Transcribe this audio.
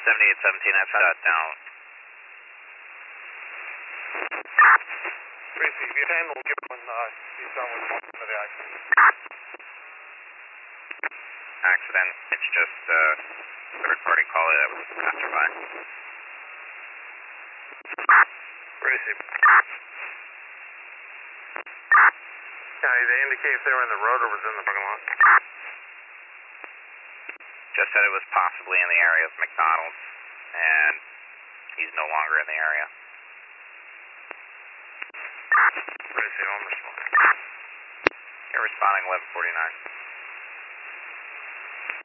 7817, I've shot down. Tracy, if you handle it when he's done with most of the accident. Accident, it's just third party call that was passerby. Tracy. Yeah, did they indicate if they were in the road or was in the parking lot? Just said it was possibly in the area of McDonald's, and he's no longer in the area. Tracy, I'm responding. You're responding 1149.